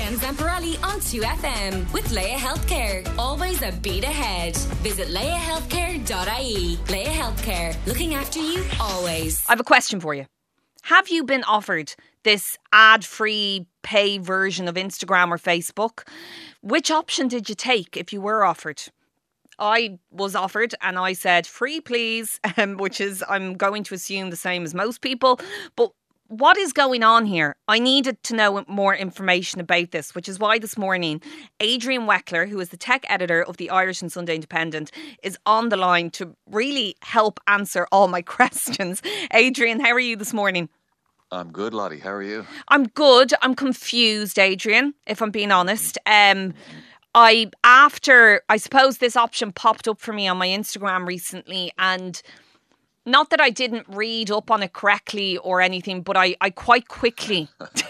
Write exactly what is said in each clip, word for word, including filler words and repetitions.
Jen Zamparelli on two F M with Leia Healthcare. Always a beat ahead. Visit leia healthcare dot I E. Leia Healthcare. Looking after you always. I have a question for you. Have you been offered this ad-free pay version of Instagram or Facebook? Which option did you take if you were offered? I was offered and I said, free please, um, which is, I'm going to assume, the same as most people. But what is going on here? I needed to know more information about this, which is why this morning, Adrian Weckler, who is the tech editor of the Irish and Sunday Independent, is on the line to really help answer all my questions. Adrian, how are you this morning? I'm good, Lottie. How are you? I'm good. I'm confused, Adrian, if I'm being honest. Um, I, after, I suppose this option popped up for me on my Instagram recently, and not that I didn't read up on it correctly or anything, but I, I quite quickly,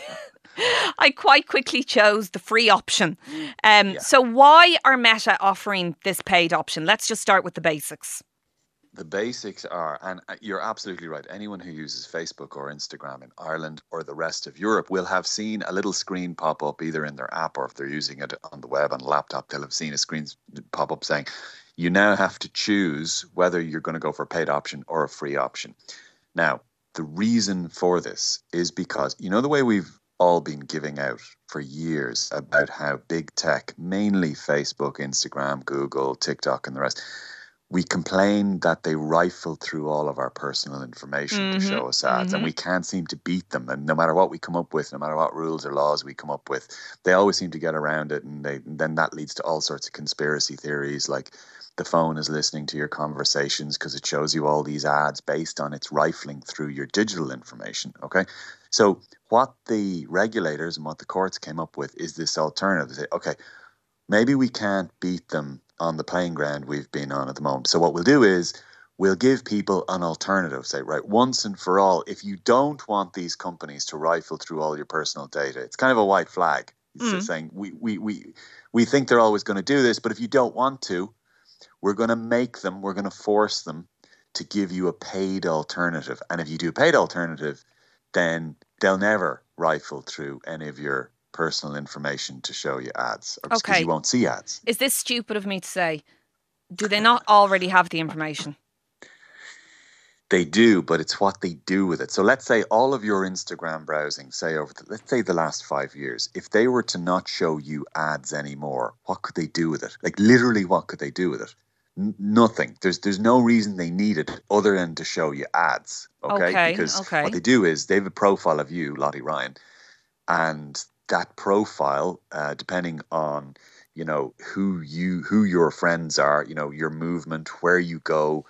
I quite quickly chose the free option. Um, yeah. So why are Meta offering this paid option? Let's just start with the basics. The basics are, and you're absolutely right, anyone who uses Facebook or Instagram in Ireland or the rest of Europe will have seen a little screen pop up either in their app, or if they're using it on the web on a laptop, they'll have seen a screen pop up saying, you now have to choose whether you're going to go for a paid option or a free option. Now, the reason for this is because, you know, the way we've all been giving out for years about how big tech, mainly Facebook, Instagram, Google, TikTok and the rest, we complain that they rifle through all of our personal information mm-hmm, to show us ads, mm-hmm. and we can't seem to beat them. And no matter what we come up with, no matter what rules or laws we come up with, they always seem to get around it. And, they, and then that leads to all sorts of conspiracy theories, like the phone is listening to your conversations because it shows you all these ads based on its rifling through your digital information. Okay. So what the regulators and what the courts came up with is this alternative. They say, okay, maybe we can't beat them on the playing ground we've been on at the moment. So what we'll do is we'll give people an alternative. Say, right, once and for all, if you don't want these companies to rifle through all your personal data, it's kind of a white flag. It's mm. saying we, we, we, we think they're always going to do this, but if you don't want to, we're going to make them, we're going to force them to give you a paid alternative. And if you do a paid alternative, then they'll never rifle through any of your personal information to show you ads, or because okay. you won't see ads. Is this stupid of me to say? Do they not already have the information? They do, but it's what they do with it. So let's say all of your Instagram browsing, say over the, let's say the last five years, if they were to not show you ads anymore, what could they do with it? Like literally, what could they do with it? N- nothing. There's there's no reason they need it other than to show you ads. Okay, okay because okay. what they do is they have a profile of you, Lottie Ryan, and that profile, uh, depending on, you know, who you, who your friends are, you know, your movement, where you go,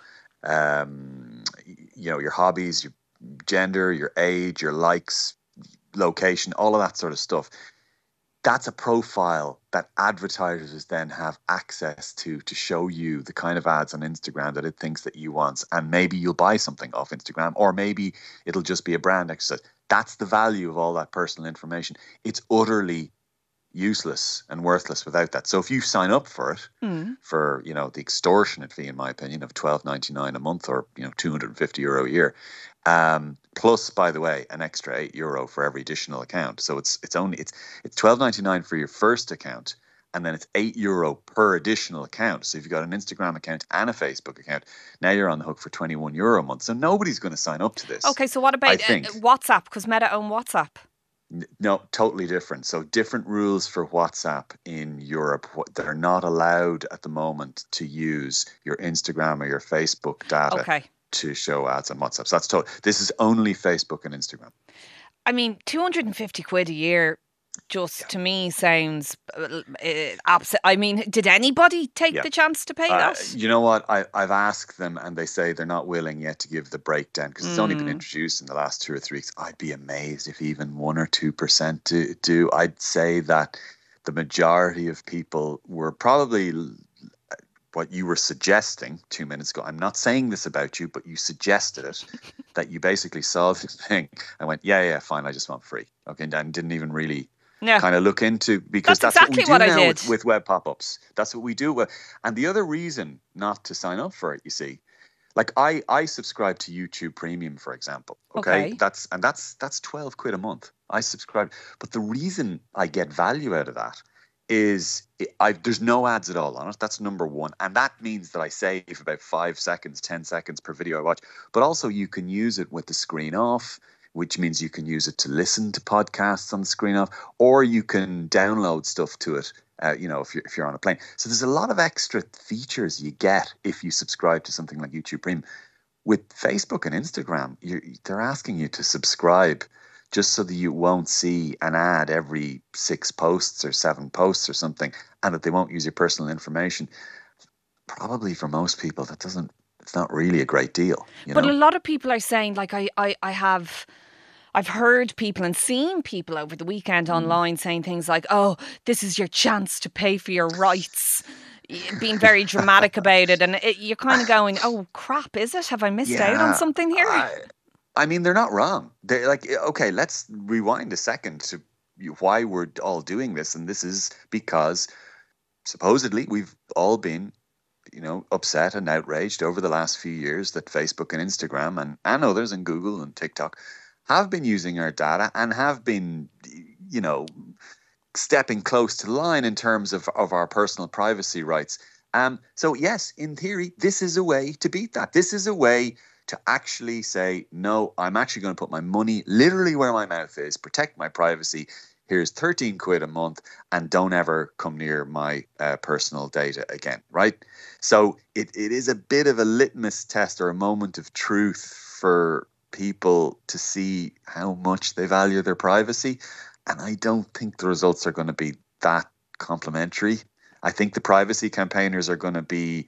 um, you know, your hobbies, your gender, your age, your likes, location, all of that sort of stuff. That's a profile that advertisers then have access to, to show you the kind of ads on Instagram that it thinks that you want. And maybe you'll buy something off Instagram, or maybe it'll just be a brand exercise. That's the value of all that personal information. It's utterly useless and worthless without that. So if you sign up for it, mm. for, you know, the extortionate fee, in my opinion, of twelve ninety-nine a month, or, you know, two hundred fifty euro a year, um, plus, by the way, an extra eight euro for every additional account. So it's it's only it's it's twelve ninety-nine for your first account, and then it's eight euro per additional account. So if you've got an Instagram account and a Facebook account, now you're on the hook for twenty-one euro a month. So nobody's going to sign up to this. Okay, so what about uh, WhatsApp? Because Meta own WhatsApp. No, totally different. So different rules for WhatsApp in Europe. They're not allowed at the moment to use your Instagram or your Facebook data okay. to show ads on WhatsApp. So that's total. This is only Facebook and Instagram. I mean, two hundred fifty quid a year just yeah. to me sounds uh, abs- I mean, did anybody take yeah. the chance to pay uh, that? You know what? I, I've asked them and they say they're not willing yet to give the breakdown because it's mm. only been introduced in the last two or three weeks. I'd be amazed if even one or two percent do, do. I'd say that the majority of people were probably what you were suggesting two minutes ago. I'm not saying this about you, but you suggested it, that you basically saw the thing and went, yeah, yeah, fine, I just want free. Okay, and didn't even really Yeah. kind of look into, because that's, that's exactly what we do what now I with, with web pop-ups. That's what we do. And the other reason not to sign up for it, you see, like I, I subscribe to YouTube Premium, for example. Okay? okay. That's, and that's, that's twelve quid a month. I subscribe. But the reason I get value out of that is I, there's no ads at all on it. That's number one. And that means that I save about five seconds, ten seconds per video I watch. But also you can use it with the screen off, which means you can use it to listen to podcasts on the screen off, or you can download stuff to it, uh, you know, if you're, if you're on a plane. So there's a lot of extra features you get if you subscribe to something like YouTube Premium. With Facebook and Instagram, you're, they're asking you to subscribe just so that you won't see an ad every six posts or seven posts or something, and that they won't use your personal information. Probably for most people, that doesn't, it's not really a great deal. You but know? a lot of people are saying, like, I, I, I have, I've heard people and seen people over the weekend mm. online saying things like, oh, this is your chance to pay for your rights, being very dramatic about it. And it, you're kind of going, oh, crap, is it? Have I missed yeah, out on something here? I, I mean, they're not wrong. They're like, okay, let's rewind a second to why we're all doing this. And this is because supposedly we've all been, you know, upset and outraged over the last few years that Facebook and Instagram and, and others and Google and TikTok have been using our data and have been, you know, stepping close to the line in terms of, of our personal privacy rights. Um, so yes, in theory, this is a way to beat that. This is a way to actually say, no, I'm actually going to put my money literally where my mouth is, protect my privacy. Here's thirteen quid a month and don't ever come near my uh, personal data again, right? So it, it is a bit of a litmus test or a moment of truth for people to see how much they value their privacy. And I don't think the results are going to be that complimentary. I think the privacy campaigners are going to be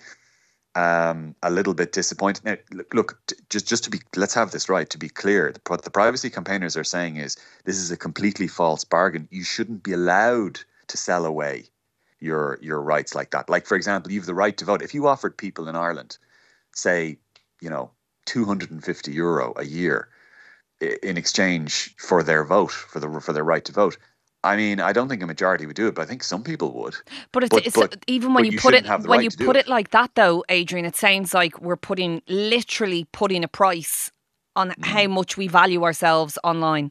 Um, a little bit disappointed. Now, look, look t- just just to be, let's have this right. To be clear, what the privacy campaigners are saying is this is a completely false bargain. You shouldn't be allowed to sell away your your rights like that. Like, for example, you have the right to vote. If you offered people in Ireland, say, you know, two hundred fifty euro a year in exchange for their vote, for the for their right to vote. I mean, I don't think a majority would do it, but I think some people would. But, it's, but, it's but even when but you, you put it have the when right you to do put it. it like that, though, Adrian, it sounds like we're putting literally putting a price on mm. how much we value ourselves online.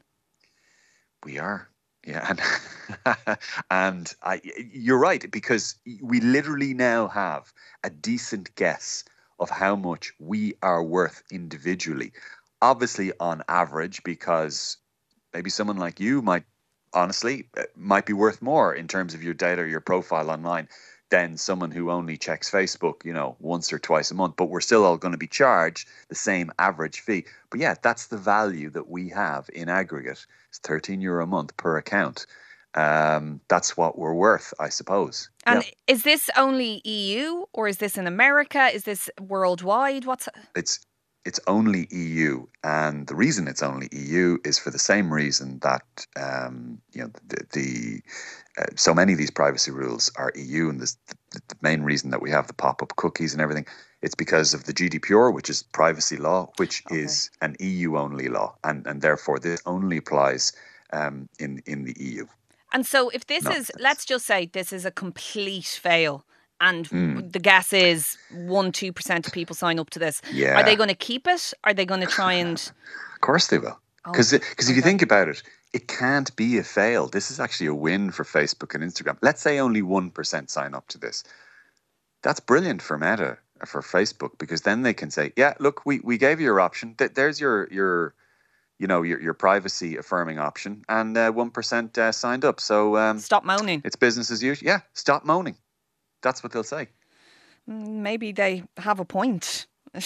We are, yeah, and and I, you're right, because we literally now have a decent guess of how much we are worth individually. Obviously, on average, because maybe someone like you might. Honestly, might be worth more in terms of your data or your profile online than someone who only checks Facebook, you know, once or twice a month. But we're still all going to be charged the same average fee. But yeah, that's the value that we have in aggregate. It's thirteen euro a month per account. Um, that's what we're worth, I suppose. And yeah. Is this only E U or is this in America? Is this worldwide? What's it's It's only E U, and the reason it's only E U is for the same reason that um, you know the, the uh, so many of these privacy rules are E U, and this, the, the main reason that we have the pop-up cookies and everything, it's because of the G D P R, which is privacy law, which okay. is an E U only law, and and therefore this only applies um, in in the E U. And so, if this no, is, let's just say this is a complete fail. And mm. the guess is one, two percent of people sign up to this. Yeah. Are they going to keep it? Are they going to try and... Of course they will. Because oh, because okay. if you think about it, it can't be a fail. This is actually a win for Facebook and Instagram. Let's say only one percent sign up to this. That's brilliant for Meta, for Facebook, because then they can say, yeah, look, we, we gave you your option. There's your, your you know, your, your privacy affirming option. And uh, one percent uh, signed up. So... Um, stop moaning. It's business as usual. Yeah, stop moaning. That's what they'll say. Maybe they have a point.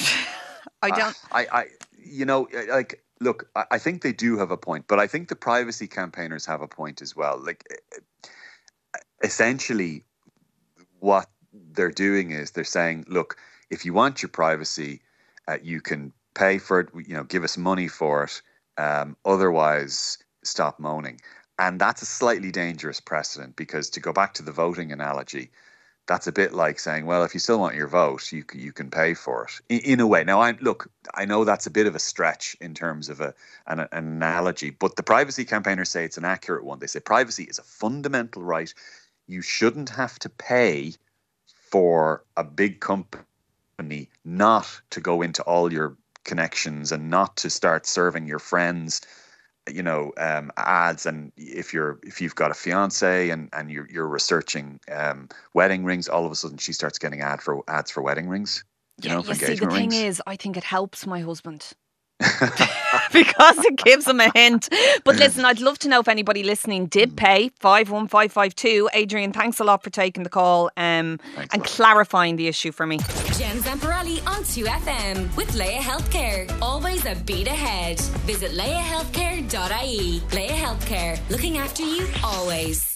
I don't. Uh, I, I, you know, like, look, I, I think they do have a point, but I think the privacy campaigners have a point as well. Like, essentially, what they're doing is they're saying, look, if you want your privacy, uh, you can pay for it. You know, give us money for it. Um, otherwise, stop moaning. And that's a slightly dangerous precedent, because to go back to the voting analogy, that's a bit like saying, well, if you still want your vote, you you can pay for it in, in a way. Now, I look, I know that's a bit of a stretch in terms of a an, an analogy, but the privacy campaigners say it's an accurate one. They say privacy is a fundamental right. You shouldn't have to pay for a big company not to go into all your connections and not to start serving your friends you know, um, ads, and if you're if you've got a fiance and and you're you're researching um, wedding rings, all of a sudden she starts getting ad for ads for wedding rings. You yeah, know, for you see, the engagement thing rings. is, I think it helps my husband. Because it gives them a hint. But listen, I'd love to know if anybody listening did pay. Five one five five two. Adrian, thanks a lot for taking the call um, and clarifying the issue for me. Jen Zamparelli on two F M with Leia Healthcare. Always a beat ahead. Visit leia healthcare dot I E. Leia Healthcare, looking after you always.